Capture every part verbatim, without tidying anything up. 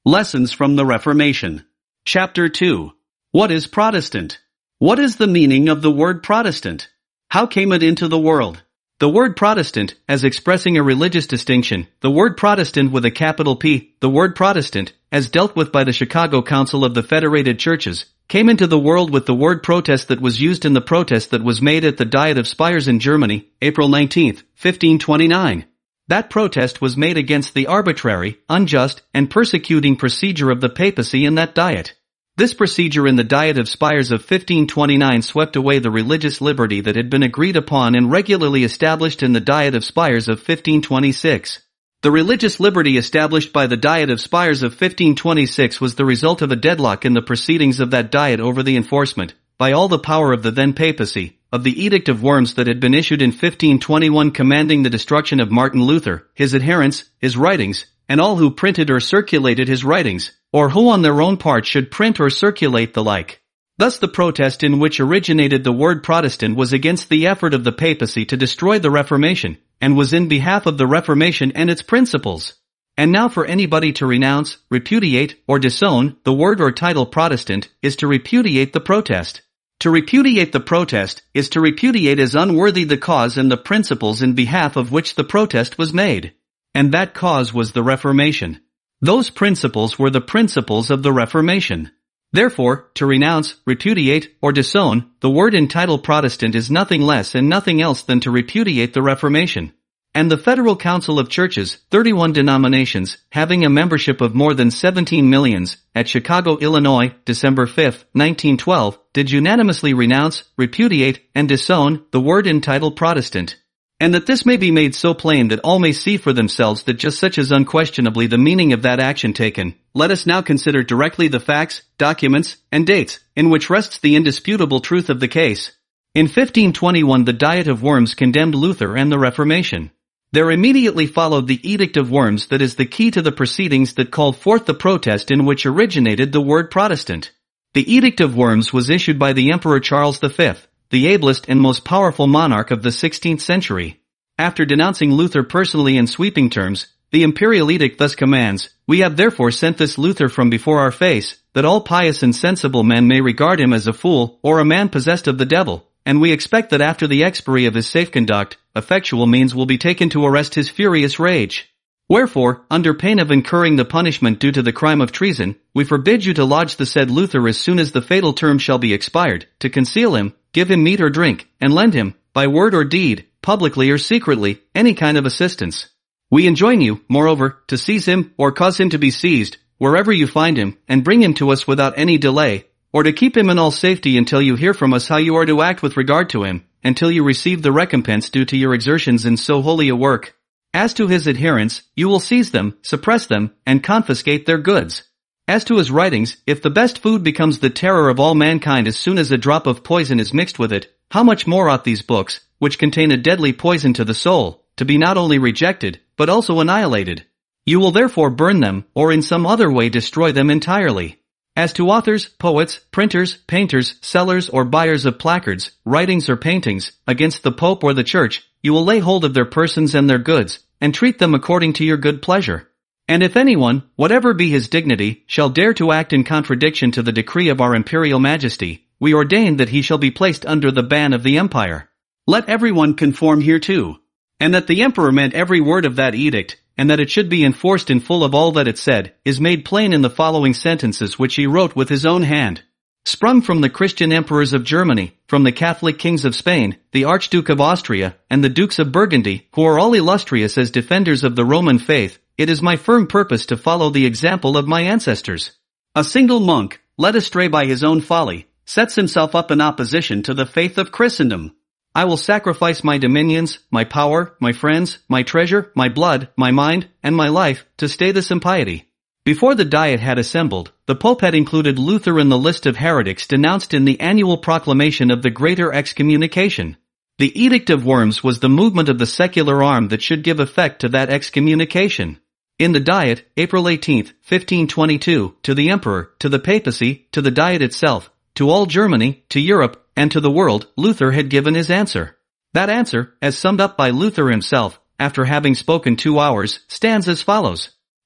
Lessons from the Reformation. Chapter two. What is Protestant? What is the meaning of the word Protestant? How came it into the world? The word Protestant, as expressing a religious distinction, the word Protestant with a capital P, the word Protestant, as dealt with by the Chicago Council of the Federated Churches, came into the world with the word protest that was used in the protest that was made at the Diet of Spires in Germany, April nineteenth, fifteen twenty-nine. That protest was made against the arbitrary, unjust, and persecuting procedure of the papacy in that diet. This procedure in the Diet of Spires of fifteen twenty-nine swept away the religious liberty that had been agreed upon and regularly established in the Diet of Spires of fifteen twenty-six. The religious liberty established by the Diet of Spires of fifteen twenty-six was the result of a deadlock in the proceedings of that diet over the enforcement, by all the power of the then papacy, of the Edict of Worms that had been issued in fifteen twenty-one commanding the destruction of Martin Luther, his adherents, his writings, and all who printed or circulated his writings, or who on their own part should print or circulate the like. Thus the protest in which originated the word Protestant was against the effort of the papacy to destroy the Reformation, and was in behalf of the Reformation and its principles. And now for anybody to renounce, repudiate, or disown the word or title Protestant is to repudiate the protest. To repudiate the protest is to repudiate as unworthy the cause and the principles in behalf of which the protest was made. And that cause was the Reformation. Those principles were the principles of the Reformation. Therefore, to renounce, repudiate, or disown the word entitled Protestant is nothing less and nothing else than to repudiate the Reformation. And the Federal Council of Churches, thirty-one denominations, having a membership of more than seventeen millions, at Chicago, Illinois, December fifth, nineteen twelve, did unanimously renounce, repudiate, and disown the word entitled Protestant. And that this may be made so plain that all may see for themselves that just such is unquestionably the meaning of that action taken, let us now consider directly the facts, documents, and dates, in which rests the indisputable truth of the case. In fifteen twenty-one the Diet of Worms condemned Luther and the Reformation. There immediately followed the Edict of Worms that is the key to the proceedings that called forth the protest in which originated the word Protestant. The Edict of Worms was issued by the Emperor Charles the Fifth, the ablest and most powerful monarch of the sixteenth century. After denouncing Luther personally in sweeping terms, the imperial edict thus commands, "We have therefore sent this Luther from before our face, that all pious and sensible men may regard him as a fool or a man possessed of the devil. And we expect that after the expiry of his safe conduct, effectual means will be taken to arrest his furious rage. Wherefore, under pain of incurring the punishment due to the crime of treason, we forbid you to lodge the said Luther as soon as the fatal term shall be expired, to conceal him, give him meat or drink, and lend him, by word or deed, publicly or secretly, any kind of assistance. We enjoin you, moreover, to seize him, or cause him to be seized, wherever you find him, and bring him to us without any delay, or to keep him in all safety until you hear from us how you are to act with regard to him, until you receive the recompense due to your exertions in so holy a work. As to his adherents, you will seize them, suppress them, and confiscate their goods. As to his writings, if the best food becomes the terror of all mankind as soon as a drop of poison is mixed with it, how much more ought these books, which contain a deadly poison to the soul, to be not only rejected, but also annihilated. You will therefore burn them, or in some other way destroy them entirely. As to authors, poets, printers, painters, sellers or buyers of placards, writings or paintings, against the Pope or the Church, you will lay hold of their persons and their goods, and treat them according to your good pleasure. And if anyone, whatever be his dignity, shall dare to act in contradiction to the decree of our Imperial Majesty, we ordain that he shall be placed under the ban of the Empire. Let everyone conform hereto. And that the Emperor meant every word of that edict, and that it should be enforced in full of all that it said, is made plain in the following sentences which he wrote with his own hand. Sprung from the Christian emperors of Germany, from the Catholic kings of Spain, the Archduke of Austria, and the Dukes of Burgundy, who are all illustrious as defenders of the Roman faith, it is my firm purpose to follow the example of my ancestors. A single monk, led astray by his own folly, sets himself up in opposition to the faith of Christendom. I will sacrifice my dominions, my power, my friends, my treasure, my blood, my mind, and my life, to stay this impiety. Before the Diet had assembled, the Pope had included Luther in the list of heretics denounced in the annual proclamation of the Greater Excommunication. The Edict of Worms was the movement of the secular arm that should give effect to that excommunication. In the Diet, April eighteenth, fifteen twenty-two, to the Emperor, to the Papacy, to the Diet itself, to all Germany, to Europe, and to the world, Luther had given his answer. That answer, as summed up by Luther himself, after having spoken two hours, stands as follows.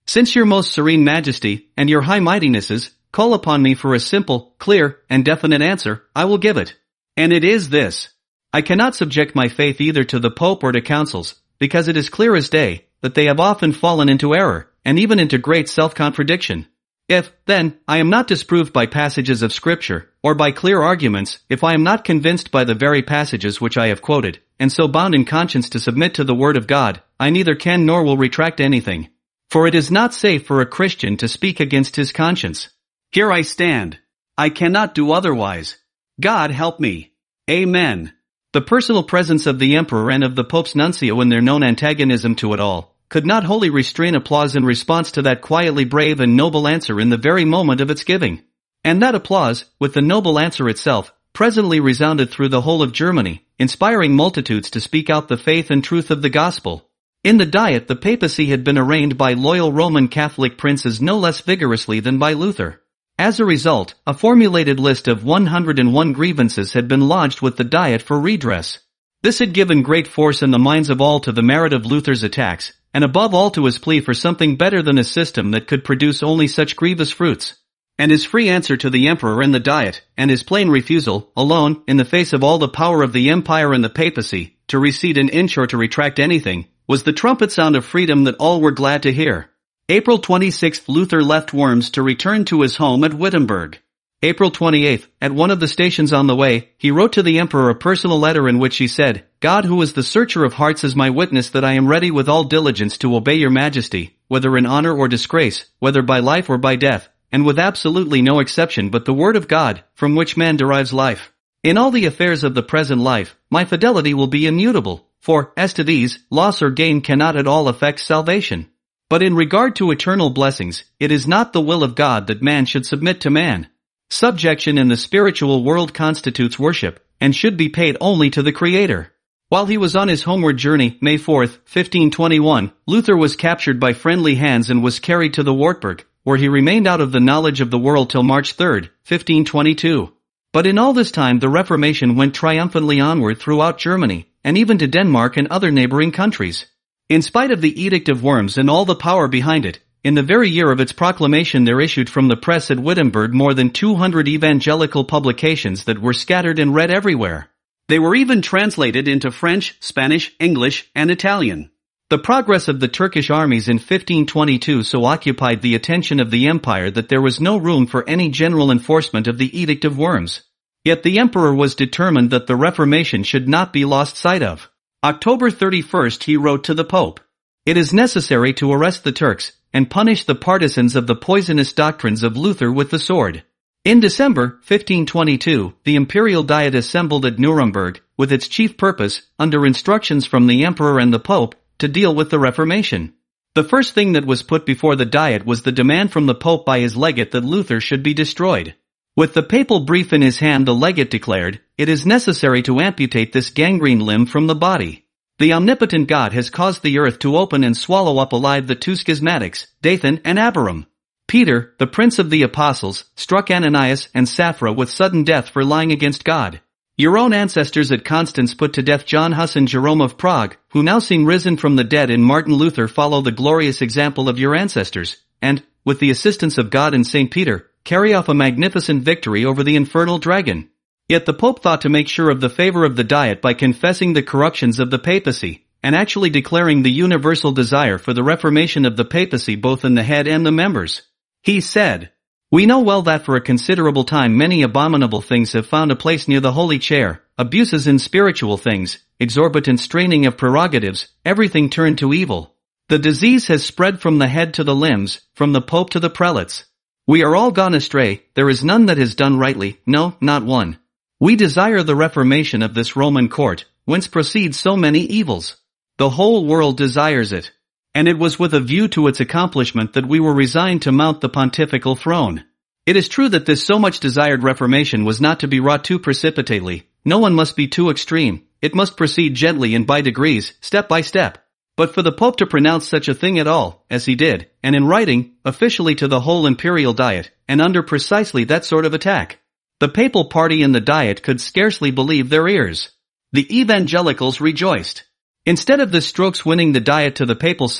Since your most serene majesty and your high mightinesses call upon me for a simple, clear, and definite answer, I will give it. And it is this. I cannot subject my faith either to the Pope or to councils, because it is clear as day that they have often fallen into error, and even into great self-contradiction. If, then, I am not disproved by passages of Scripture, or by clear arguments, if I am not convinced by the very passages which I have quoted, and so bound in conscience to submit to the Word of God, I neither can nor will retract anything. For it is not safe for a Christian to speak against his conscience. Here I stand. I cannot do otherwise. God help me. Amen. The personal presence of the Emperor and of the Pope's nuncio in their known antagonism to it all could not wholly restrain applause in response to that quietly brave and noble answer in the very moment of its giving. And that applause, with the noble answer itself, presently resounded through the whole of Germany, inspiring multitudes to speak out the faith and truth of the gospel. In the Diet the papacy had been arraigned by loyal Roman Catholic princes no less vigorously than by Luther. As a result, a formulated list of one hundred and one grievances had been lodged with the Diet for redress. This had given great force in the minds of all to the merit of Luther's attacks, and above all to his plea for something better than a system that could produce only such grievous fruits. And his free answer to the Emperor and the Diet, and his plain refusal, alone, in the face of all the power of the Empire and the papacy, to recede an inch or to retract anything, was the trumpet sound of freedom that all were glad to hear. April twenty-sixth Luther left Worms to return to his home at Wittenberg. April twenty-eighth, at one of the stations on the way, he wrote to the Emperor a personal letter in which he said, God who is the searcher of hearts is my witness that I am ready with all diligence to obey your majesty, whether in honor or disgrace, whether by life or by death, and with absolutely no exception but the word of God, from which man derives life. In all the affairs of the present life, my fidelity will be immutable, for, as to these, loss or gain cannot at all affect salvation. But in regard to eternal blessings, it is not the will of God that man should submit to man. Subjection in the spiritual world constitutes worship, and should be paid only to the Creator. While he was on his homeward journey, May fourth, fifteen twenty-one, Luther was captured by friendly hands and was carried to the Wartburg, where he remained out of the knowledge of the world till March third, fifteen twenty-two. But in all this time the Reformation went triumphantly onward throughout Germany, and even to Denmark and other neighboring countries. In spite of the Edict of Worms and all the power behind it, in the very year of its proclamation there issued from the press at Wittenberg more than two hundred evangelical publications that were scattered and read everywhere. They were even translated into French, Spanish, English, and Italian. The progress of the Turkish armies in fifteen twenty-two so occupied the attention of the empire that there was no room for any general enforcement of the Edict of Worms. Yet the emperor was determined that the Reformation should not be lost sight of. October thirty-first he wrote to the Pope, "It is necessary to arrest the Turks, and punish the partisans of the poisonous doctrines of Luther with the sword." In December, fifteen twenty-two, the Imperial Diet assembled at Nuremberg, with its chief purpose, under instructions from the Emperor and the Pope, to deal with the Reformation. The first thing that was put before the Diet was the demand from the Pope by his legate that Luther should be destroyed. With the papal brief in his hand the legate declared, "It is necessary to amputate this gangrene limb from the body. The omnipotent God has caused the earth to open and swallow up alive the two schismatics, Dathan and Abiram. Peter, the prince of the apostles, struck Ananias and Sapphira with sudden death for lying against God. Your own ancestors at Constance put to death John Hus and Jerome of Prague, who now seen risen from the dead in Martin Luther follow the glorious example of your ancestors, and, with the assistance of God and Saint Peter, carry off a magnificent victory over the infernal dragon." Yet the Pope thought to make sure of the favor of the Diet by confessing the corruptions of the papacy, and actually declaring the universal desire for the reformation of the papacy both in the head and the members. He said, "We know well that for a considerable time many abominable things have found a place near the holy chair, abuses in spiritual things, exorbitant straining of prerogatives, everything turned to evil. The disease has spread from the head to the limbs, from the Pope to the prelates. We are all gone astray, there is none that has done rightly, no, not one. We desire the reformation of this Roman court, whence proceed so many evils. The whole world desires it. And it was with a view to its accomplishment that we were resigned to mount the pontifical throne. It is true that this so much desired reformation was not to be wrought too precipitately, no one must be too extreme, it must proceed gently and by degrees, step by step. But for the Pope to pronounce such a thing at all, as he did, and in writing, officially to the whole Imperial Diet, and under precisely that sort of attack, the papal party in the Diet could scarcely believe their ears. The evangelicals rejoiced. Instead of the strokes winning the Diet to the papal side,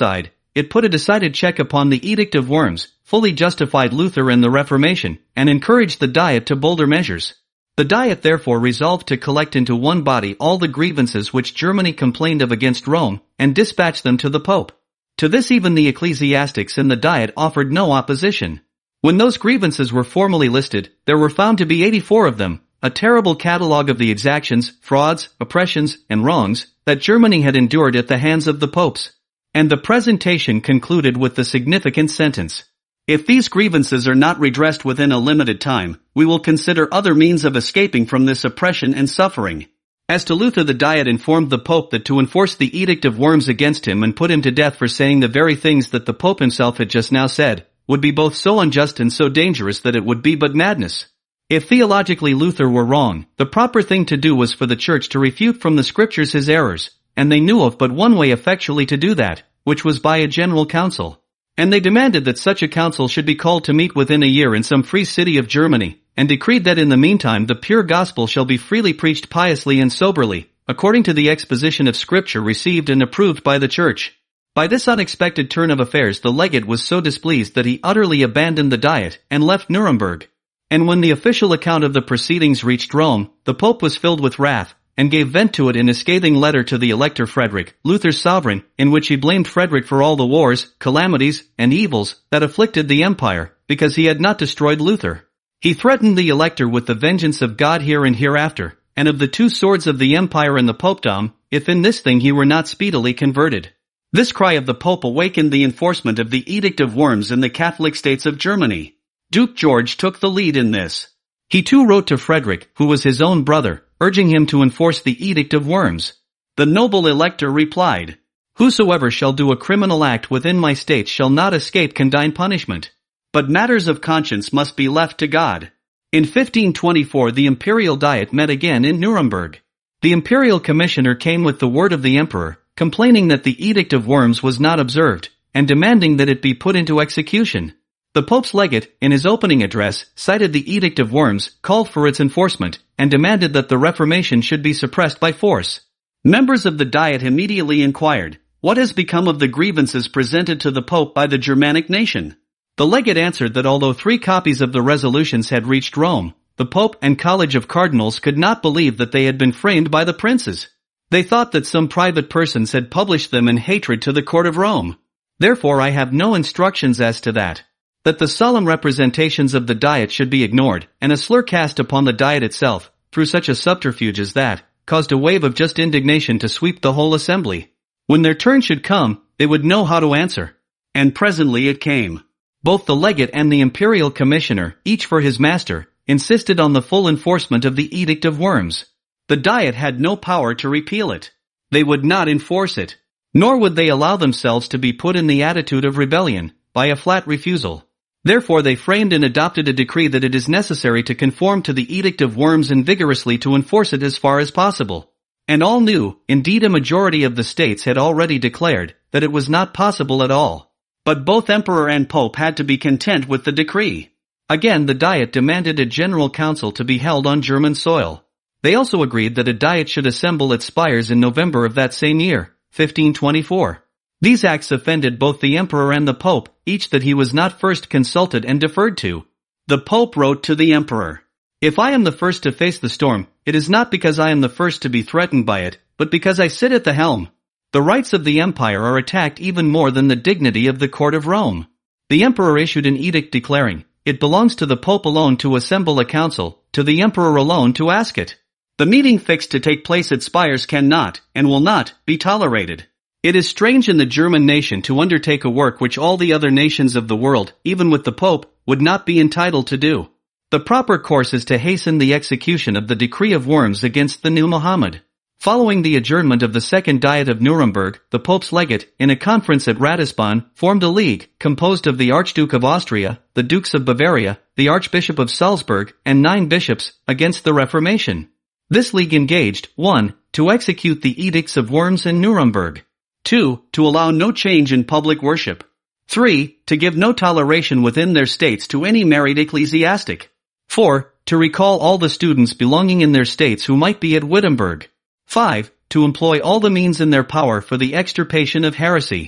it put a decided check upon the Edict of Worms, fully justified Luther and the Reformation, and encouraged the Diet to bolder measures. The Diet therefore resolved to collect into one body all the grievances which Germany complained of against Rome, and dispatch them to the Pope. To this even the ecclesiastics in the Diet offered no opposition. When those grievances were formally listed, there were found to be eighty-four of them, a terrible catalogue of the exactions, frauds, oppressions, and wrongs that Germany had endured at the hands of the popes. And the presentation concluded with the significant sentence: if these grievances are not redressed within a limited time, we will consider other means of escaping from this oppression and suffering. As to Luther, the Diet informed the Pope that to enforce the Edict of Worms against him and put him to death for saying the very things that the Pope himself had just now said, would be both so unjust and so dangerous that it would be but madness. If theologically Luther were wrong, the proper thing to do was for the Church to refute from the Scriptures his errors, and they knew of but one way effectually to do that, which was by a general council. And they demanded that such a council should be called to meet within a year in some free city of Germany, and decreed that in the meantime the pure gospel shall be freely preached piously and soberly, according to the exposition of Scripture received and approved by the Church. By this unexpected turn of affairs the legate was so displeased that he utterly abandoned the Diet and left Nuremberg. And when the official account of the proceedings reached Rome, the Pope was filled with wrath, and gave vent to it in a scathing letter to the Elector Frederick, Luther's sovereign, in which he blamed Frederick for all the wars, calamities, and evils that afflicted the empire, because he had not destroyed Luther. He threatened the Elector with the vengeance of God here and hereafter, and of the two swords of the empire and the popedom, if in this thing he were not speedily converted. This cry of the Pope awakened the enforcement of the Edict of Worms in the Catholic states of Germany. Duke George took the lead in this. He too wrote to Frederick, who was his own brother, urging him to enforce the Edict of Worms. The noble Elector replied, "Whosoever shall do a criminal act within my states shall not escape condign punishment. But matters of conscience must be left to God." In fifteen twenty-four the Imperial Diet met again in Nuremberg. The Imperial Commissioner came with the word of the Emperor, complaining that the Edict of Worms was not observed, and demanding that it be put into execution. The Pope's legate, in his opening address, cited the Edict of Worms, called for its enforcement, and demanded that the Reformation should be suppressed by force. Members of the Diet immediately inquired, what has become of the grievances presented to the Pope by the Germanic nation? The legate answered that although three copies of the resolutions had reached Rome, the Pope and College of Cardinals could not believe that they had been framed by the princes. They thought that some private persons had published them in hatred to the court of Rome. Therefore I have no instructions as to that. That the solemn representations of the Diet should be ignored, and a slur cast upon the Diet itself, through such a subterfuge as that, caused a wave of just indignation to sweep the whole assembly. When their turn should come, they would know how to answer. And presently it came. Both the legate and the imperial commissioner, each for his master, insisted on the full enforcement of the Edict of Worms. The Diet had no power to repeal it. They would not enforce it. Nor would they allow themselves to be put in the attitude of rebellion, by a flat refusal. Therefore they framed and adopted a decree that it is necessary to conform to the Edict of Worms and vigorously to enforce it as far as possible. And all knew, indeed a majority of the states had already declared, that it was not possible at all. But both Emperor and Pope had to be content with the decree. Again the Diet demanded a general council to be held on German soil. They also agreed that a Diet should assemble at Spires in November of that same year, fifteen twenty-four. These acts offended both the Emperor and the Pope, each that he was not first consulted and deferred to. The Pope wrote to the Emperor, "If I am the first to face the storm, it is not because I am the first to be threatened by it, but because I sit at the helm. The rights of the empire are attacked even more than the dignity of the court of Rome." The Emperor issued an edict declaring, "It belongs to the Pope alone to assemble a council, to the Emperor alone to ask it. The meeting fixed to take place at Spires cannot, and will not, be tolerated. It is strange in the German nation to undertake a work which all the other nations of the world, even with the Pope, would not be entitled to do. The proper course is to hasten the execution of the decree of Worms against the new Muhammad." Following the adjournment of the Second Diet of Nuremberg, the Pope's legate, in a conference at Ratisbon, formed a league, composed of the Archduke of Austria, the Dukes of Bavaria, the Archbishop of Salzburg, and nine bishops, against the Reformation. This league engaged, one. To execute the Edicts of Worms in Nuremberg. two. To allow no change in public worship. three. To give no toleration within their states to any married ecclesiastic. four. To recall all the students belonging in their states who might be at Wittenberg. five. To employ all the means in their power for the extirpation of heresy.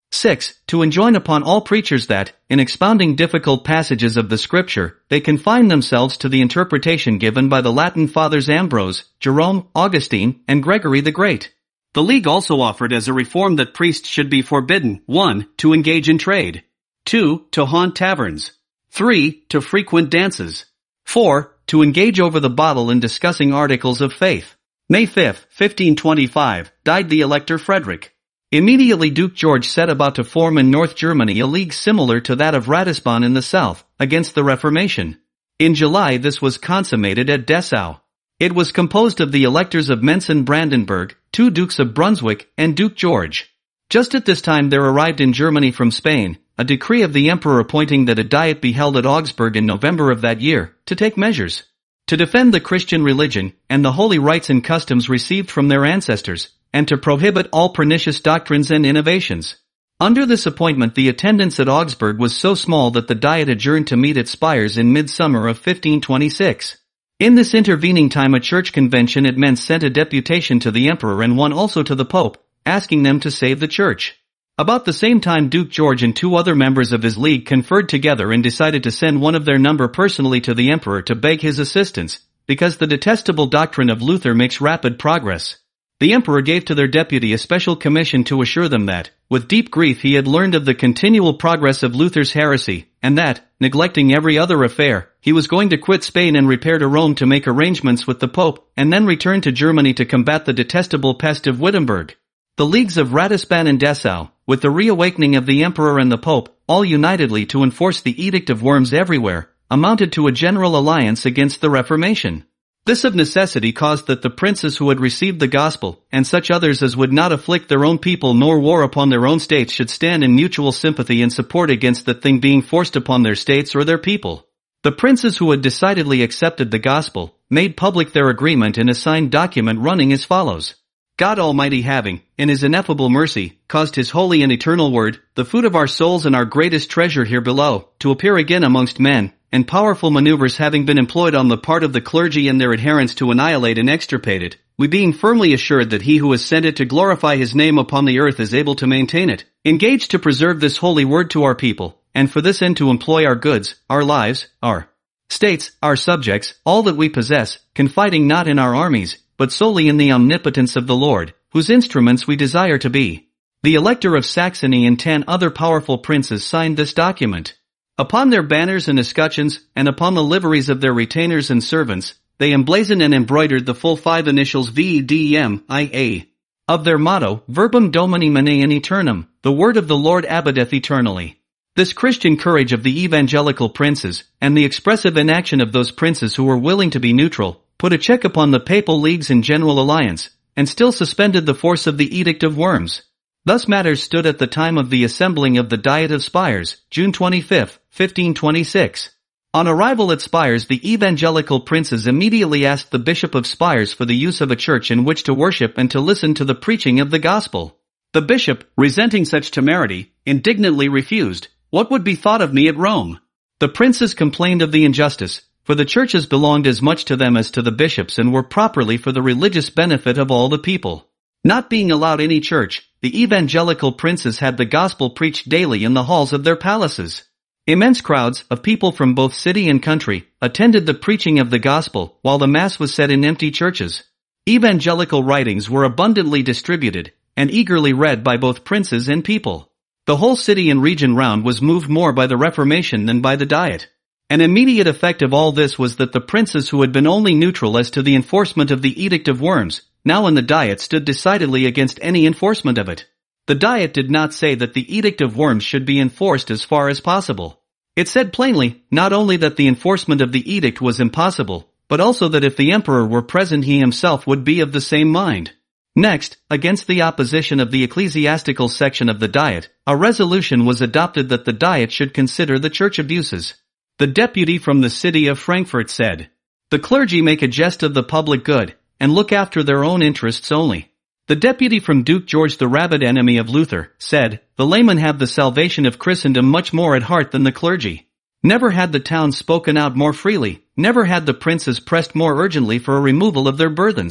six. To enjoin upon all preachers that, in expounding difficult passages of the Scripture, they confine themselves to the interpretation given by the Latin fathers Ambrose, Jerome, Augustine, and Gregory the Great. The League also offered as a reform that priests should be forbidden, one. To engage in trade. two. To haunt taverns. three. To frequent dances. four. To engage over the bottle in discussing articles of faith. May fifth, fifteen twenty-five, died the Elector Frederick. Immediately Duke George set about to form in North Germany a league similar to that of Ratisbon in the south, against the Reformation. In July this was consummated at Dessau. It was composed of the electors of Mentz-Brandenburg, two Dukes of Brunswick, and Duke George. Just at this time there arrived in Germany from Spain, a decree of the Emperor appointing that a diet be held at Augsburg in November of that year, to take measures to defend the Christian religion, and the holy rites and customs received from their ancestors, and to prohibit all pernicious doctrines and innovations. Under this appointment the attendance at Augsburg was so small that the Diet adjourned to meet at Spires in midsummer of fifteen twenty-six. In this intervening time a church convention at Mentz sent a deputation to the Emperor and one also to the Pope, asking them to save the church. About the same time Duke George and two other members of his league conferred together and decided to send one of their number personally to the Emperor to beg his assistance, because the detestable doctrine of Luther makes rapid progress. The Emperor gave to their deputy a special commission to assure them that, with deep grief he had learned of the continual progress of Luther's heresy, and that, neglecting every other affair, he was going to quit Spain and repair to Rome to make arrangements with the Pope, and then return to Germany to combat the detestable pest of Wittenberg. The leagues of Ratisbon and Dessau, with the reawakening of the Emperor and the Pope, all unitedly to enforce the Edict of Worms everywhere, amounted to a general alliance against the Reformation. This of necessity caused that the princes who had received the gospel, and such others as would not afflict their own people nor war upon their own states should stand in mutual sympathy and support against the thing being forced upon their states or their people. The princes who had decidedly accepted the gospel, made public their agreement in a signed document running as follows. God Almighty having, in His ineffable mercy, caused His holy and eternal word, the food of our souls and our greatest treasure here below, to appear again amongst men, and powerful maneuvers having been employed on the part of the clergy and their adherents to annihilate and extirpate it, we being firmly assured that He who has sent it to glorify His name upon the earth is able to maintain it, engaged to preserve this holy word to our people, and for this end to employ our goods, our lives, our states, our subjects, all that we possess, confiding not in our armies, but solely in the omnipotence of the Lord, whose instruments we desire to be. The Elector of Saxony and ten other powerful princes signed this document. Upon their banners and escutcheons, and upon the liveries of their retainers and servants, they emblazoned and embroidered the full five initials V D M I A of their motto, Verbum Domini Manean Eternum, the word of the Lord abideth eternally. This Christian courage of the evangelical princes, and the expressive inaction of those princes who were willing to be neutral, put a check upon the papal leagues and general alliance, and still suspended the force of the Edict of Worms. Thus matters stood at the time of the assembling of the Diet of Spires, June twenty-fifth, fifteen twenty-six. On arrival at Spires the evangelical princes immediately asked the Bishop of Spires for the use of a church in which to worship and to listen to the preaching of the gospel. The bishop, resenting such temerity, indignantly refused. What would be thought of me at Rome? The princes complained of the injustice, for the churches belonged as much to them as to the bishops and were properly for the religious benefit of all the people. Not being allowed any church, the evangelical princes had the gospel preached daily in the halls of their palaces. Immense crowds of people from both city and country attended the preaching of the gospel while the mass was said in empty churches. Evangelical writings were abundantly distributed and eagerly read by both princes and people. The whole city and region round was moved more by the Reformation than by the Diet. An immediate effect of all this was that the princes who had been only neutral as to the enforcement of the Edict of Worms, now in the Diet stood decidedly against any enforcement of it. The Diet did not say that the Edict of Worms should be enforced as far as possible. It said plainly, not only that the enforcement of the edict was impossible, but also that if the emperor were present he himself would be of the same mind. Next, against the opposition of the ecclesiastical section of the Diet, a resolution was adopted that the Diet should consider the church abuses. The deputy from the city of Frankfurt said, "The clergy make a jest of the public good, and look after their own interests only." The deputy from Duke George, the rabid enemy of Luther, said, "The laymen have the salvation of Christendom much more at heart than the clergy." Never had the towns spoken out more freely, never had the princes pressed more urgently for a removal of their burthens.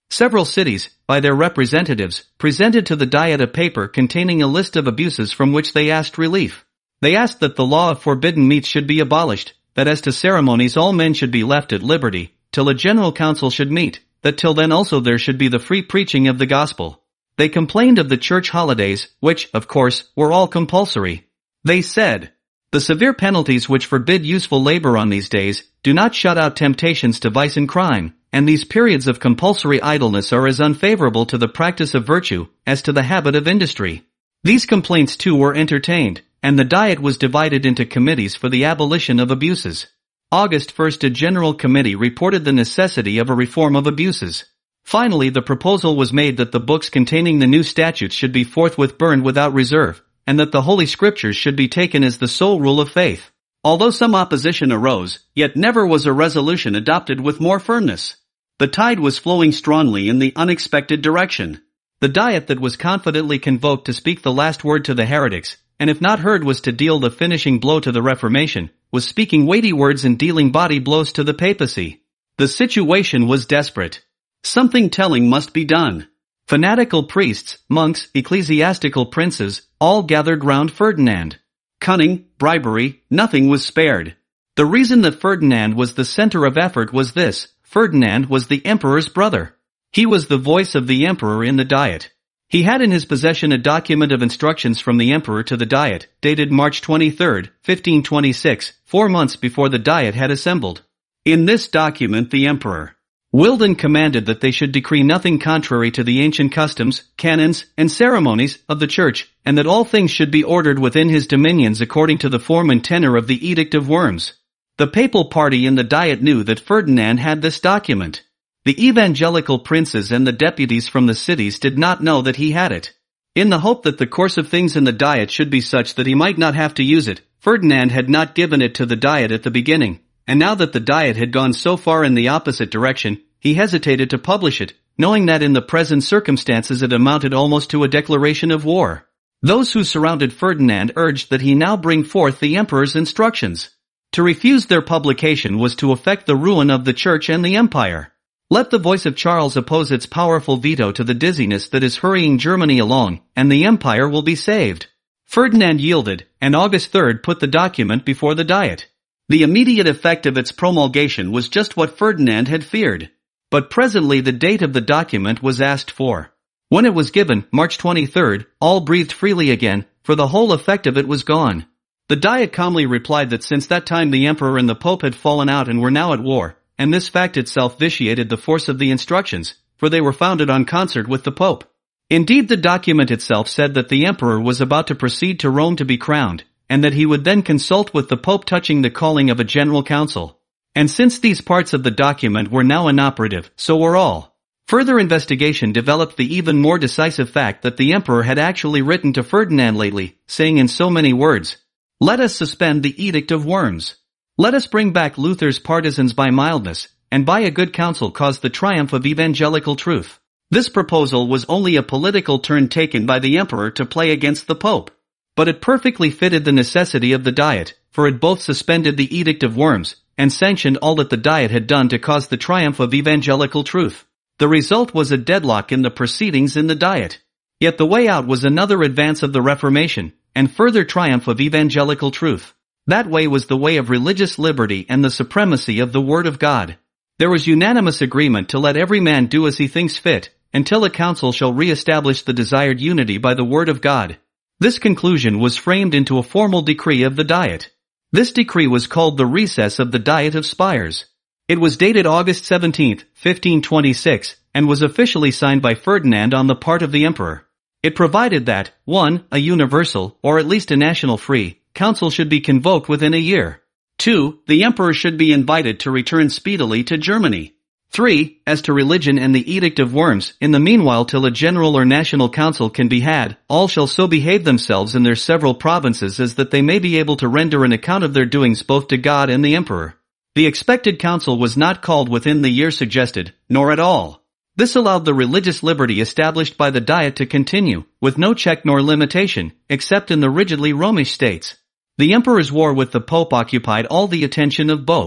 Several cities, by their representatives, presented to the Diet a paper containing a list of abuses from which they asked relief. They asked that the law of forbidden meats should be abolished, that as to ceremonies all men should be left at liberty, till a general council should meet, that till then also there should be the free preaching of the gospel. They complained of the church holidays, which, of course, were all compulsory. They said, the severe penalties which forbid useful labor on these days do not shut out temptations to vice and crime, and these periods of compulsory idleness are as unfavorable to the practice of virtue as to the habit of industry. These complaints too were entertained, and the Diet was divided into committees for the abolition of abuses. August first, a general committee reported the necessity of a reform of abuses. Finally, the proposal was made that the books containing the new statutes should be forthwith burned without reserve, and that the Holy Scriptures should be taken as the sole rule of faith. Although some opposition arose, yet never was a resolution adopted with more firmness. The tide was flowing strongly in the unexpected direction. The Diet that was confidently convoked to speak the last word to the heretics, and if not heard was to deal the finishing blow to the Reformation, was speaking weighty words and dealing body blows to the papacy. The situation was desperate. Something telling must be done. Fanatical priests, monks, ecclesiastical princes, all gathered round Ferdinand. Cunning, bribery, nothing was spared. The reason that Ferdinand was the center of effort was this: Ferdinand was the emperor's brother. He was the voice of the emperor in the Diet. He had in his possession a document of instructions from the emperor to the Diet, dated March twenty-third, fifteen twenty-six, four months before the Diet had assembled. In this document the emperor willed and commanded that they should decree nothing contrary to the ancient customs, canons, and ceremonies of the Church, and that all things should be ordered within his dominions according to the form and tenor of the Edict of Worms. The papal party in the Diet knew that Ferdinand had this document. The evangelical princes and the deputies from the cities did not know that he had it. In the hope that the course of things in the Diet should be such that he might not have to use it, Ferdinand had not given it to the Diet at the beginning, and now that the Diet had gone so far in the opposite direction, he hesitated to publish it, knowing that in the present circumstances it amounted almost to a declaration of war. Those who surrounded Ferdinand urged that he now bring forth the emperor's instructions. To refuse their publication was to effect the ruin of the Church and the Empire. Let the voice of Charles oppose its powerful veto to the dizziness that is hurrying Germany along, and the Empire will be saved. Ferdinand yielded, and August third put the document before the Diet. The immediate effect of its promulgation was just what Ferdinand had feared. But presently the date of the document was asked for. When it was given, March twenty-third, all breathed freely again, for the whole effect of it was gone. The Diet calmly replied that since that time the Emperor and the Pope had fallen out and were now at war, and this fact itself vitiated the force of the instructions, for they were founded on concert with the Pope. Indeed, the document itself said that the Emperor was about to proceed to Rome to be crowned, and that he would then consult with the Pope touching the calling of a general council. And since these parts of the document were now inoperative, so were all. Further investigation developed the even more decisive fact that the Emperor had actually written to Ferdinand lately, saying in so many words, "Let us suspend the Edict of Worms. Let us bring back Luther's partisans by mildness, and by a good counsel cause the triumph of evangelical truth." This proposal was only a political turn taken by the Emperor to play against the Pope. But it perfectly fitted the necessity of the Diet, for it both suspended the Edict of Worms, and sanctioned all that the Diet had done to cause the triumph of evangelical truth. The result was a deadlock in the proceedings in the Diet. Yet the way out was another advance of the Reformation, and further triumph of evangelical truth. That way was the way of religious liberty and the supremacy of the Word of God. There was unanimous agreement to let every man do as he thinks fit, until a council shall re-establish the desired unity by the Word of God. This conclusion was framed into a formal decree of the Diet. This decree was called the Recess of the Diet of Spires. It was dated August seventeenth, fifteen twenty-six, and was officially signed by Ferdinand on the part of the Emperor. It provided that, one, a universal, or at least a national free, council should be convoked within a year. two. The Emperor should be invited to return speedily to Germany. three. As to religion and the Edict of Worms, in the meanwhile till a general or national council can be had, all shall so behave themselves in their several provinces as that they may be able to render an account of their doings both to God and the Emperor. The expected council was not called within the year suggested, nor at all. This allowed the religious liberty established by the Diet to continue, with no check nor limitation, except in the rigidly Romish states. The Emperor's war with the Pope occupied all the attention of both.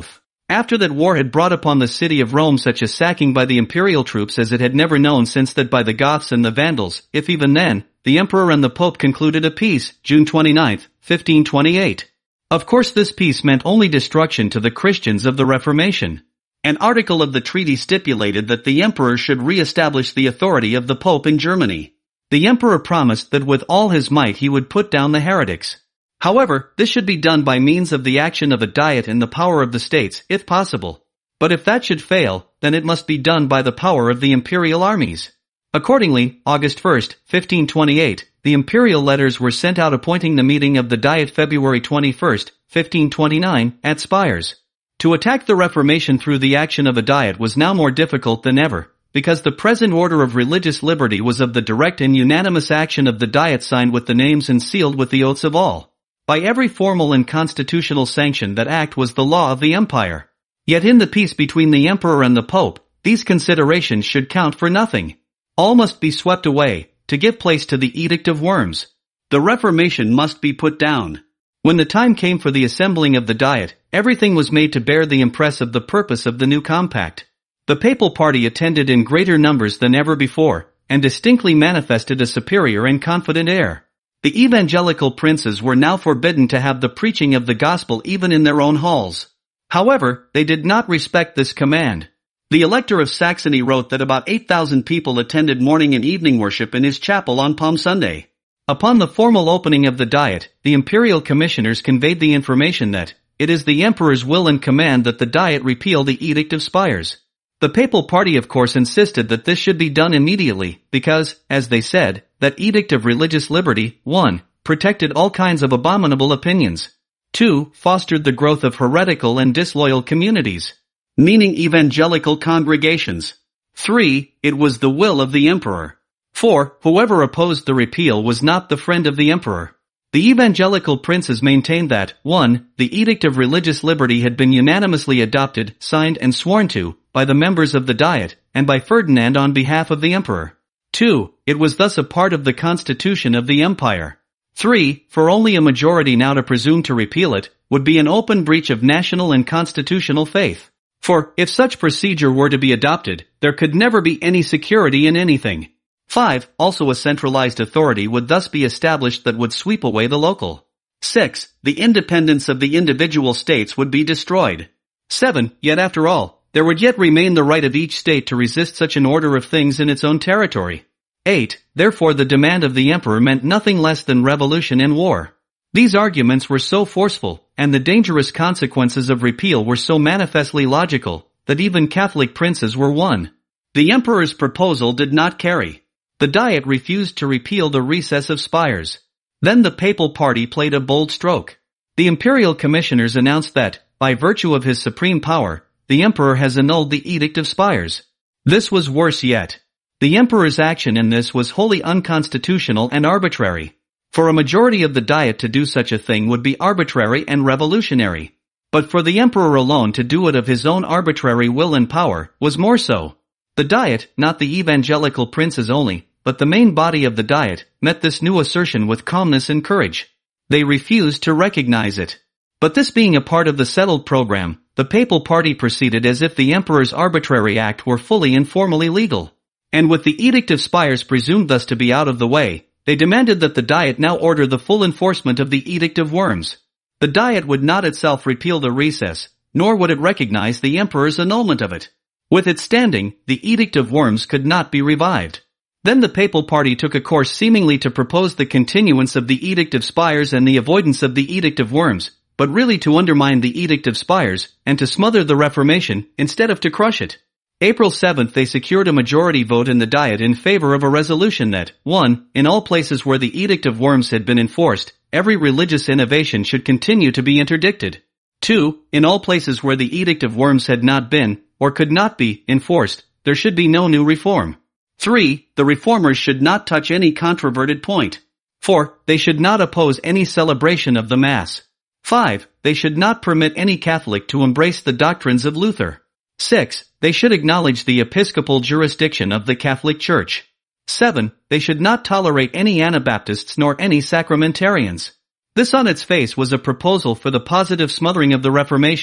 After that war had brought upon the city of Rome such a sacking by the imperial troops as it had never known since that by the Goths and the Vandals, if even then, the emperor and the pope concluded a peace, June twenty-ninth, fifteen twenty-eight. Of course this peace meant only destruction to the Christians of the Reformation. An article of the treaty stipulated that the emperor should re-establish the authority of the pope in Germany. The emperor promised that with all his might he would put down the heretics. However, this should be done by means of the action of a diet and the power of the states, if possible. But if that should fail, then it must be done by the power of the imperial armies. Accordingly, August first, fifteen twenty-eight, the imperial letters were sent out appointing the meeting of the Diet February twenty-first, fifteen twenty-nine, at Spires. To attack the Reformation through the action of a diet was now more difficult than ever, because the present order of religious liberty was of the direct and unanimous action of the diet signed with the names and sealed with the oaths of all. By every formal and constitutional sanction that act was the law of the empire. Yet in the peace between the emperor and the pope, these considerations should count for nothing. All must be swept away, to give place to the Edict of Worms. The Reformation must be put down. When the time came for the assembling of the Diet, everything was made to bear the impress of the purpose of the new compact. The papal party attended in greater numbers than ever before, and distinctly manifested a superior and confident air. The evangelical princes were now forbidden to have the preaching of the gospel even in their own halls. However, they did not respect this command. The Elector of Saxony wrote that about eight thousand people attended morning and evening worship in his chapel on Palm Sunday. Upon the formal opening of the Diet, the imperial commissioners conveyed the information that it is the emperor's will and command that the Diet repeal the Edict of Spires. The papal party of course insisted that this should be done immediately, because, as they said, that Edict of Religious Liberty, one protected all kinds of abominable opinions, two fostered the growth of heretical and disloyal communities, meaning evangelical congregations, three it was the will of the emperor, four whoever opposed the repeal was not the friend of the emperor. The evangelical princes maintained that, one the Edict of Religious Liberty had been unanimously adopted, signed and sworn to, by the members of the Diet, and by Ferdinand on behalf of the emperor. two It was thus a part of the constitution of the empire. three For only a majority now to presume to repeal it, would be an open breach of national and constitutional faith. For, if such procedure were to be adopted, there could never be any security in anything. five Also a centralized authority would thus be established that would sweep away the local. six The independence of the individual states would be destroyed. seven Yet after all, there would yet remain the right of each state to resist such an order of things in its own territory. eight Therefore the demand of the emperor meant nothing less than revolution and war. These arguments were so forceful, and the dangerous consequences of repeal were so manifestly logical, that even Catholic princes were won. The emperor's proposal did not carry. The Diet refused to repeal the Recess of Spires. Then the papal party played a bold stroke. The imperial commissioners announced that, by virtue of his supreme power, the emperor has annulled the Edict of Spires. This was worse yet. The emperor's action in this was wholly unconstitutional and arbitrary. For a majority of the Diet to do such a thing would be arbitrary and revolutionary. But for the emperor alone to do it of his own arbitrary will and power, was more so. The Diet, not the evangelical princes only, but the main body of the Diet, met this new assertion with calmness and courage. They refused to recognize it. But this being a part of the settled program, the papal party proceeded as if the emperor's arbitrary act were fully and formally legal. And with the Edict of Spires presumed thus to be out of the way, they demanded that the Diet now order the full enforcement of the Edict of Worms. The Diet would not itself repeal the recess, nor would it recognize the emperor's annulment of it. With its standing, the Edict of Worms could not be revived. Then the papal party took a course seemingly to propose the continuance of the Edict of Spires and the avoidance of the Edict of Worms, but really to undermine the Edict of Spires, and to smother the Reformation, instead of to crush it. April seventh they secured a majority vote in the Diet in favor of a resolution that, one In all places where the Edict of Worms had been enforced, every religious innovation should continue to be interdicted. two In all places where the Edict of Worms had not been, or could not be, enforced, there should be no new reform. three The reformers should not touch any controverted point. four They should not oppose any celebration of the Mass. five They should not permit any Catholic to embrace the doctrines of Luther. six They should acknowledge the episcopal jurisdiction of the Catholic Church. seven They should not tolerate any Anabaptists nor any sacramentarians. This on its face was a proposal for the positive smothering of the Reformation,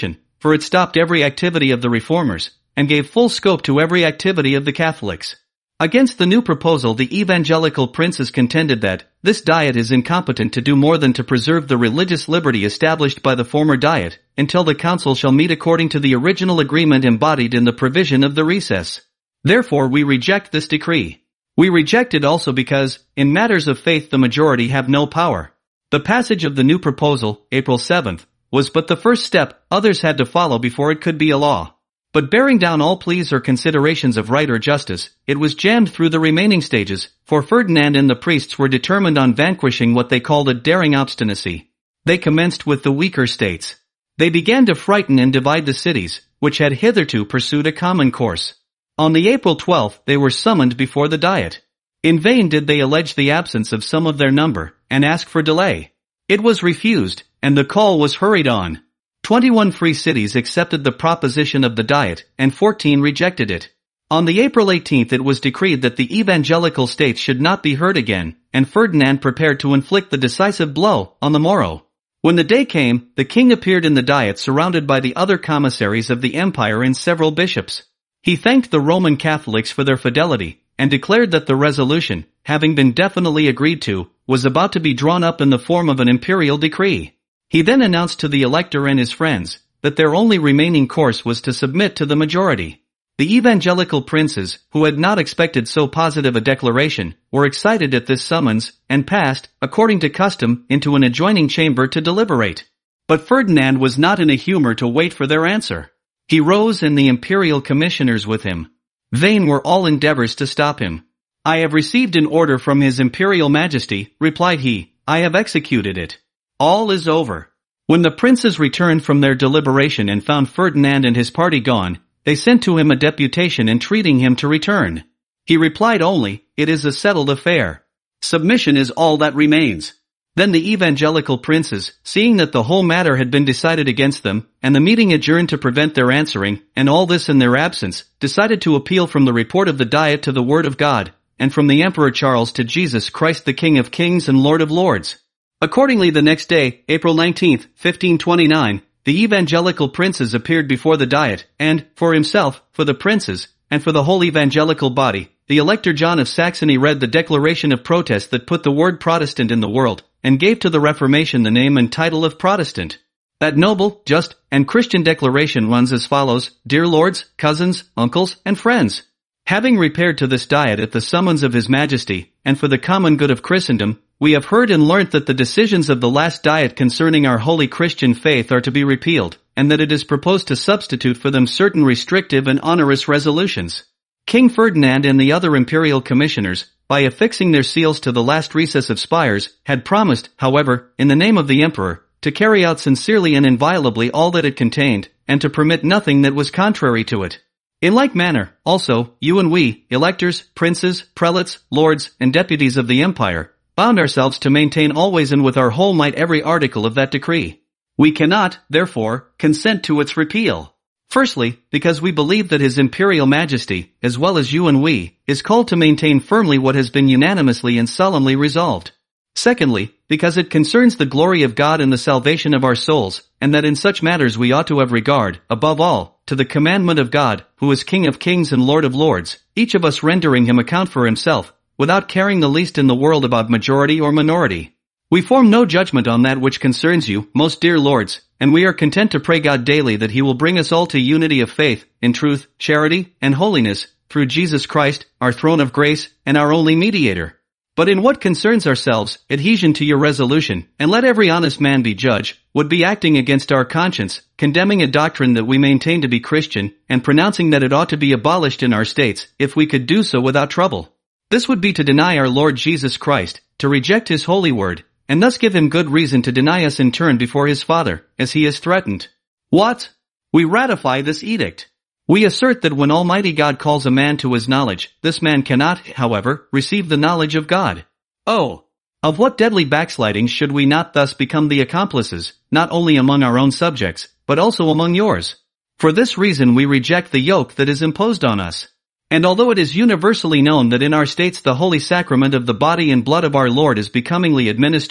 for it stopped every activity of the reformers, and gave full scope to every activity of the Catholics. Against the new proposal, the evangelical princes contended that this diet is incompetent to do more than to preserve the religious liberty established by the former diet, until the council shall meet according to the original agreement embodied in the provision of the recess. Therefore we reject this decree. We reject it also because, in matters of faith, the majority have no power. The passage of the new proposal, April seventh, was but the first step. Others had to follow before it could be a law. But bearing down all pleas or considerations of right or justice, it was jammed through the remaining stages, for Ferdinand and the priests were determined on vanquishing what they called a daring obstinacy. They commenced with the weaker states. They began to frighten and divide the cities, which had hitherto pursued a common course. On the April twelfth they were summoned before the Diet. In vain did they allege the absence of some of their number, and ask for delay. It was refused, and the call was hurried on. Twenty-one free cities accepted the proposition of the Diet, and fourteen rejected it. On the April eighteenth it was decreed that the evangelical states should not be heard again, and Ferdinand prepared to inflict the decisive blow on the morrow. When the day came, the king appeared in the Diet surrounded by the other commissaries of the empire and several bishops. He thanked the Roman Catholics for their fidelity, and declared that the resolution, having been definitely agreed to, was about to be drawn up in the form of an imperial decree. He then announced to the elector and his friends that their only remaining course was to submit to the majority. The evangelical princes, who had not expected so positive a declaration, were excited at this summons, and passed, according to custom, into an adjoining chamber to deliberate. But Ferdinand was not in a humor to wait for their answer. He rose and the imperial commissioners with him. Vain were all endeavors to stop him. "I have received an order from His Imperial Majesty," replied he. "I have executed it. All is over." When the princes returned from their deliberation and found Ferdinand and his party gone, they sent to him a deputation entreating him to return. He replied only, "It is a settled affair. Submission is all that remains." Then the evangelical princes, seeing that the whole matter had been decided against them, and the meeting adjourned to prevent their answering, and all this in their absence, decided to appeal from the report of the Diet to the Word of God, and from the Emperor Charles to Jesus Christ the King of Kings and Lord of Lords. Accordingly the next day, April nineteenth, fifteen twenty-nine, the evangelical princes appeared before the Diet, and, for himself, for the princes, and for the whole evangelical body, the Elector John of Saxony read the declaration of protest that put the word Protestant in the world, and gave to the Reformation the name and title of Protestant. That noble, just, and Christian declaration runs as follows: "Dear lords, cousins, uncles, and friends, having repaired to this Diet at the summons of His Majesty, and for the common good of Christendom, we have heard and learnt that the decisions of the last Diet concerning our holy Christian faith are to be repealed, and that it is proposed to substitute for them certain restrictive and onerous resolutions. King Ferdinand and the other imperial commissioners, by affixing their seals to the last recess of Spires, had promised, however, in the name of the Emperor, to carry out sincerely and inviolably all that it contained, and to permit nothing that was contrary to it. In like manner, also, you and we, electors, princes, prelates, lords, and deputies of the empire, bound ourselves to maintain always and with our whole might every article of that decree. We cannot, therefore, consent to its repeal. Firstly, because we believe that His Imperial Majesty, as well as you and we, is called to maintain firmly what has been unanimously and solemnly resolved. Secondly, because it concerns the glory of God and the salvation of our souls, and that in such matters we ought to have regard, above all, to the commandment of God, who is King of kings and Lord of lords, each of us rendering Him account for himself, without caring the least in the world about majority or minority. We form no judgment on that which concerns you, most dear lords, and we are content to pray God daily that He will bring us all to unity of faith, in truth, charity, and holiness, through Jesus Christ, our throne of grace, and our only mediator. But in what concerns ourselves, adhesion to your resolution, and let every honest man be judge, would be acting against our conscience, condemning a doctrine that we maintain to be Christian, and pronouncing that it ought to be abolished in our states, if we could do so without trouble. This would be to deny our Lord Jesus Christ, to reject His holy word, and thus give Him good reason to deny us in turn before His Father, as He has threatened. What? We ratify this edict. We assert that when Almighty God calls a man to His knowledge, this man cannot, however, receive the knowledge of God. Oh! Of what deadly backslidings should we not thus become the accomplices, not only among our own subjects, but also among yours? For this reason we reject the yoke that is imposed on us. And although it is universally known that in our states the holy sacrament of the body and blood of our Lord is becomingly administered,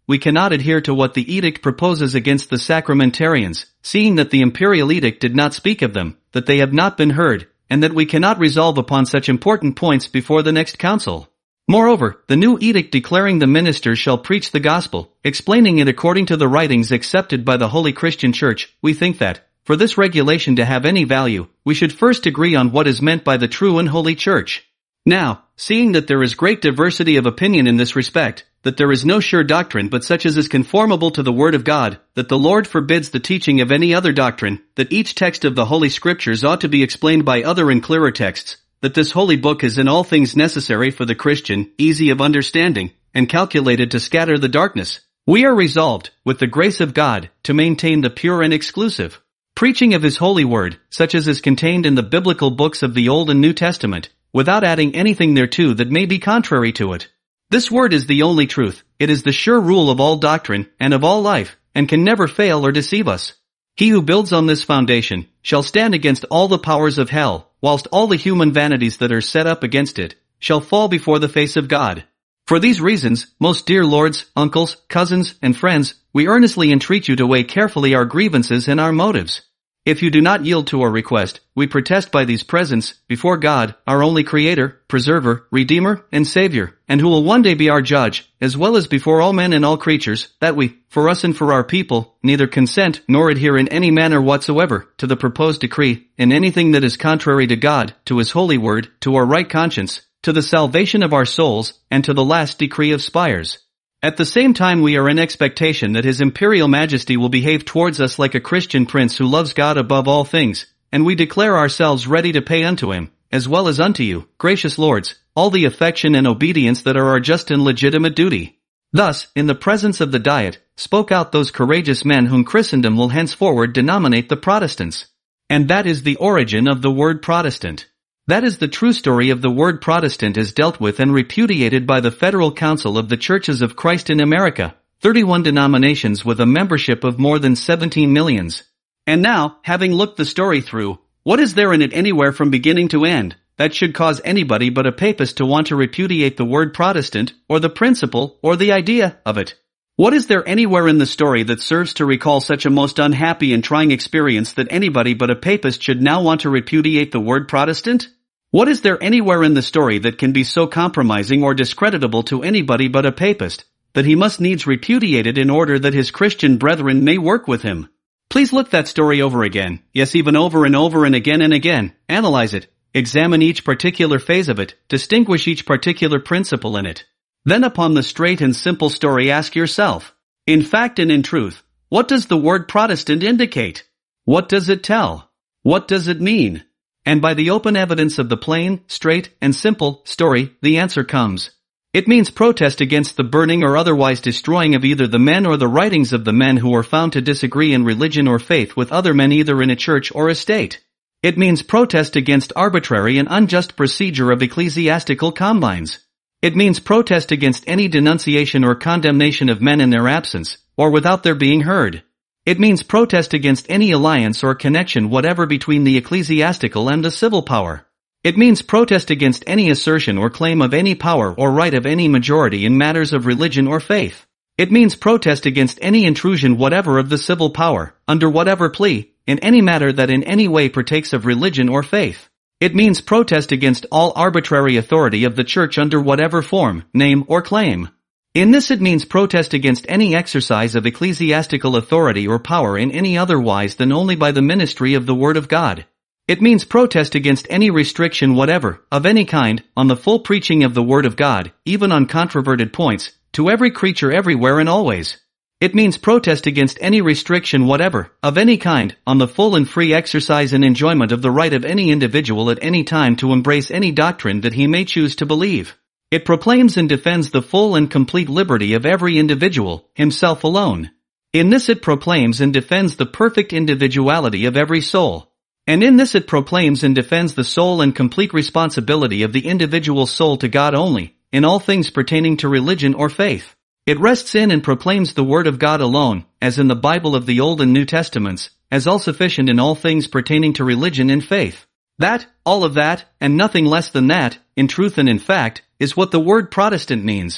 we cannot adhere to what the edict proposes against the sacramentarians, seeing that the imperial edict did not speak of them, that they have not been heard, and that we cannot resolve upon such important points before the next council. Moreover, the new edict declaring the ministers shall preach the gospel, explaining it according to the writings accepted by the Holy Christian Church, we think that, for this regulation to have any value, we should first agree on what is meant by the true and holy Church. Now, seeing that there is great diversity of opinion in this respect, that there is no sure doctrine but such as is conformable to the Word of God, that the Lord forbids the teaching of any other doctrine, that each text of the Holy Scriptures ought to be explained by other and clearer texts, that this holy book is in all things necessary for the Christian, easy of understanding, and calculated to scatter the darkness, we are resolved, with the grace of God, to maintain the pure and exclusive preaching of His holy Word, such as is contained in the biblical books of the Old and New Testament, without adding anything thereto that may be contrary to it. This Word is the only truth, it is the sure rule of all doctrine, and of all life, and can never fail or deceive us. He who builds on this foundation, shall stand against all the powers of hell, whilst all the human vanities that are set up against it, shall fall before the face of God. For these reasons, most dear lords, uncles, cousins, and friends, we earnestly entreat you to weigh carefully our grievances and our motives. If you do not yield to our request, we protest by these presents, before God, our only Creator, Preserver, Redeemer, and Savior, and who will one day be our Judge, as well as before all men and all creatures, that we, for us and for our people, neither consent nor adhere in any manner whatsoever to the proposed decree, in anything that is contrary to God, to His holy word, to our right conscience, to the salvation of our souls, and to the last decree of spires. At the same time we are in expectation that His Imperial Majesty will behave towards us like a Christian prince who loves God above all things, and we declare ourselves ready to pay unto Him, as well as unto you, gracious lords, all the affection and obedience that are our just and legitimate duty. Thus, in the presence of the Diet, spoke out those courageous men whom Christendom will henceforward denominate the Protestants. And that is the origin of the word Protestant. That is the true story of the word Protestant as dealt with and repudiated by the Federal Council of the Churches of Christ in America, thirty-one denominations with a membership of more than seventeen millions. And now, having looked the story through, what is there in it anywhere from beginning to end, that should cause anybody but a papist to want to repudiate the word Protestant, or the principle, or the idea, of it? What is there anywhere in the story that serves to recall such a most unhappy and trying experience that anybody but a papist should now want to repudiate the word Protestant? What is there anywhere in the story that can be so compromising or discreditable to anybody but a papist, that he must needs repudiate it in order that his Christian brethren may work with him? Please look that story over again, yes even over and over and again and again, analyze it, examine each particular phase of it, distinguish each particular principle in it. Then upon the straight and simple story ask yourself, in fact and in truth, what does the word Protestant indicate? What does it tell? What does it mean? And by the open evidence of the plain, straight, and simple story, the answer comes. It means protest against the burning or otherwise destroying of either the men or the writings of the men who are found to disagree in religion or faith with other men either in a church or a state. It means protest against arbitrary and unjust procedure of ecclesiastical combines. It means protest against any denunciation or condemnation of men in their absence, or without their being heard. It means protest against any alliance or connection whatever between the ecclesiastical and the civil power. It means protest against any assertion or claim of any power or right of any majority in matters of religion or faith. It means protest against any intrusion whatever of the civil power, under whatever plea, in any matter that in any way partakes of religion or faith. It means protest against all arbitrary authority of the church under whatever form, name, or claim. In this it means protest against any exercise of ecclesiastical authority or power in any other wise than only by the ministry of the Word of God. It means protest against any restriction whatever, of any kind, on the full preaching of the Word of God, even on controverted points, to every creature everywhere and always. It means protest against any restriction whatever, of any kind, on the full and free exercise and enjoyment of the right of any individual at any time to embrace any doctrine that he may choose to believe. It proclaims and defends the full and complete liberty of every individual, himself alone. In this it proclaims and defends the perfect individuality of every soul. And in this it proclaims and defends the sole and complete responsibility of the individual soul to God only, in all things pertaining to religion or faith. It rests in and proclaims the Word of God alone, as in the Bible of the Old and New Testaments, as all sufficient in all things pertaining to religion and faith. That, all of that, and nothing less than that, in truth and in fact, is what the word Protestant means.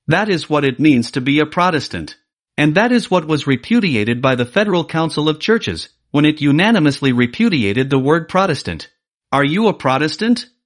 That is what it means to be a Protestant. And that is what was repudiated by the Federal Council of Churches, when it unanimously repudiated the word Protestant. Are you a Protestant?